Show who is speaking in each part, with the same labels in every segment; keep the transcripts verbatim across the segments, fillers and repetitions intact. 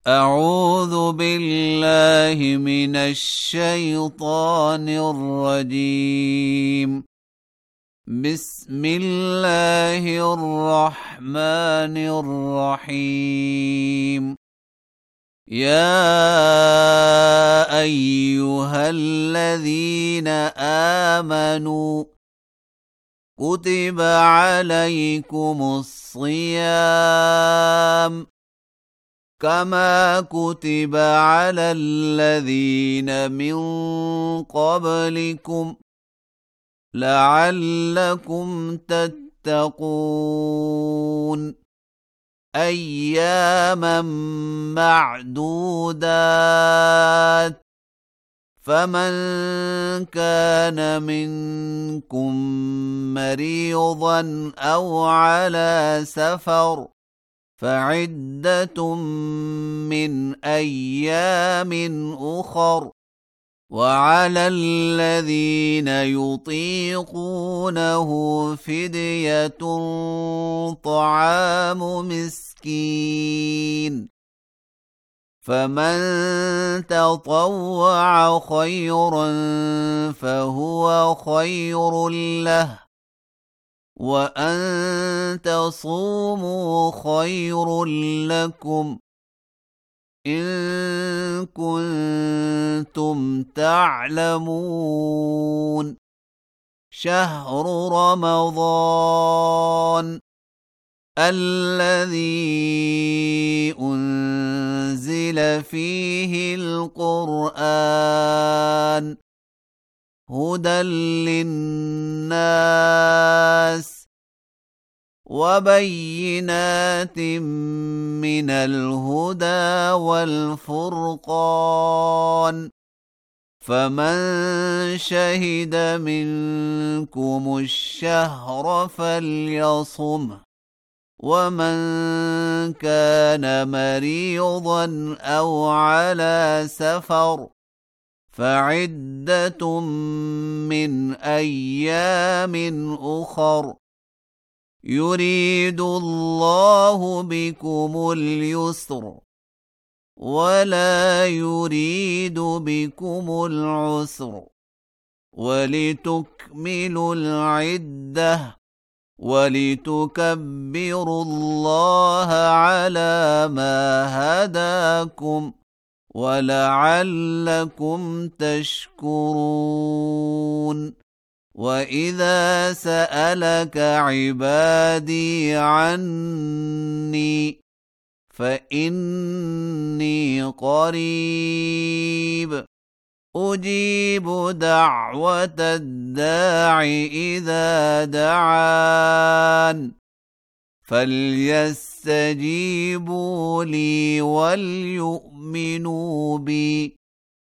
Speaker 1: أعوذ بالله من الشيطان الرجيم. بسم الله الرحمن الرحيم. يا أيها الذين آمنوا كتب عليكم الصيام كما كتب على الذين من قبلكم لعلكم تتقون أياما معدودات فمن كان منكم مريضا أو على سفر فعدة من أيام أخر وعلى الذين يطيقونه فدية طعام مسكين فمن تطوع خيرا فهو خير له وأن تصوموا خير لكم إن كنتم تعلمون. شهر رمضان الذي أنزل فيه القرآن هدى للناس وبينات من الهدى والفرقان فمن شهد منكم الشهر فليصمه ومن كان مريضا أو على سفر فعدة من أيام أخر يريد الله بكم اليسر ولا يريد بكم العسر ولتكملوا العدة ولتكبروا الله على ما هداكم ولعلكم تشكرون. وإذا سألك عبادي عني فإني قريب أجيب دعوة الداع إذا دعان فليستجيبوا لي وليؤمنوا بي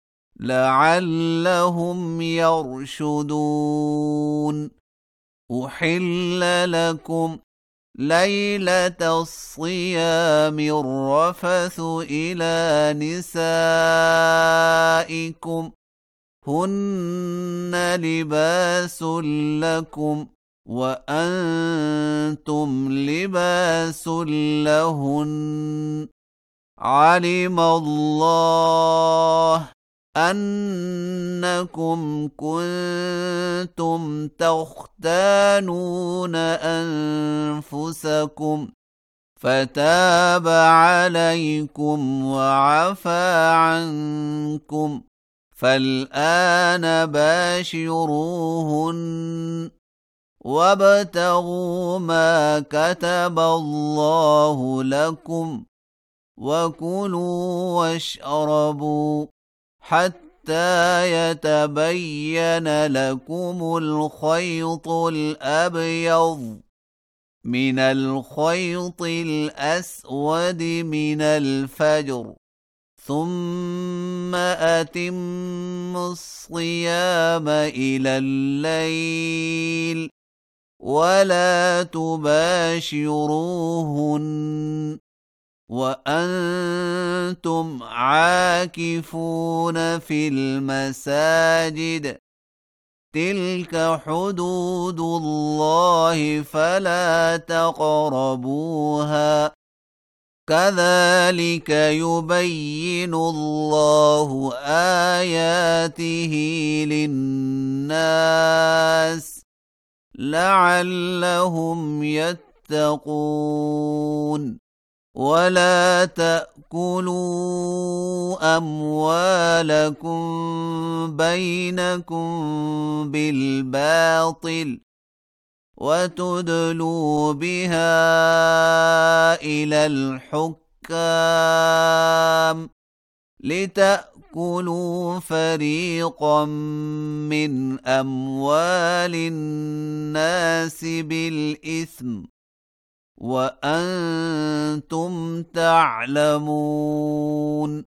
Speaker 1: لعلهم يرشدون. أحل لكم ليلة الصيام الرفث إلى نسائكم هن لباس لكم وأنتم لباس لهن علم الله أنكم كنتم تختانون أنفسكم فتاب عليكم وعفى عنكم فالآن باشروهن وابتغوا ما كتب الله لكم وكلوا واشربوا حتى يتبين لكم الخيط الأبيض من الخيط الأسود من الفجر ثم أتموا الصيام إلى الليل ولا تباشروهن وأنتم عاكفون في المساجد تلك حدود الله فلا تقربوها كذلك يبين الله آياته للناس لعلهم يتقون ولا تأكلوا أموالكم بينكم بالباطل وتدلوا بها إلى الحكام لتأكلوا فريقا من أموال الناس بالإثم وأنتم تعلمون